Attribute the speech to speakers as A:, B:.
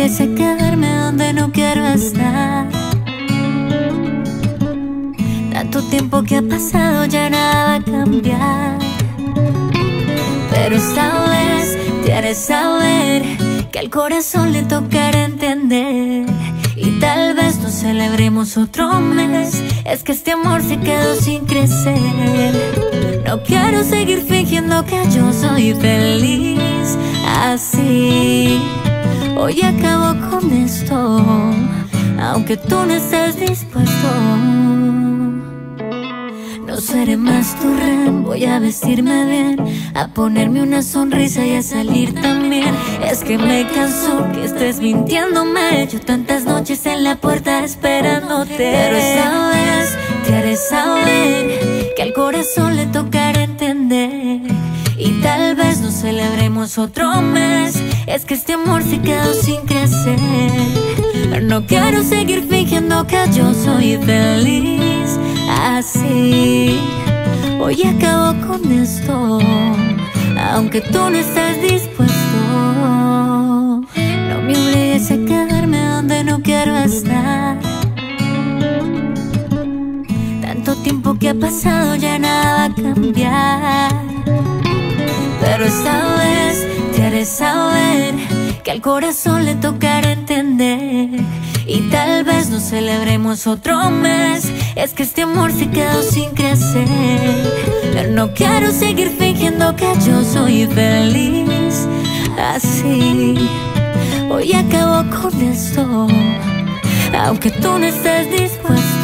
A: obligues a quedarme donde no quiero estar. Tanto tiempo que ha pasado, ya nada va a cambiar. Pero esta vez te haré saber que al corazón le tocará entender. Y tal vez no celebremos otro mes, es que este amor se quedó sin crecer. No quiero seguir fingiendo que yo soy feliz así. Hoy acabo con esto, aunque tú no estés dispuesto. No seré más tu rehén, voy a vestirme bien, a ponerme una sonrisa y a salir también. Es que me cansó que estés mintiéndome, yo tantas noches en la puerta esperándote. Pero esta vez te haré saber que al corazón le tocará entender. Y tal vez no celebremos otro mes, es que este amor se quedó sin crecer. No quiero seguir fingiendo que yo soy feliz así. Hoy acabo con esto, aunque tú no estés dispuesto. No me obligues a quedarme donde no quiero estar. Tanto tiempo que ha pasado, ya nada va a cambiar. Pero esta vez te haré saber que al corazón le tocará entender. Y tal vez no celebremos otro mes, es que este amor se quedó sin crecer. No quiero seguir fingiendo que yo soy feliz así. Hoy acabo con esto, aunque tú no estés dispuesto.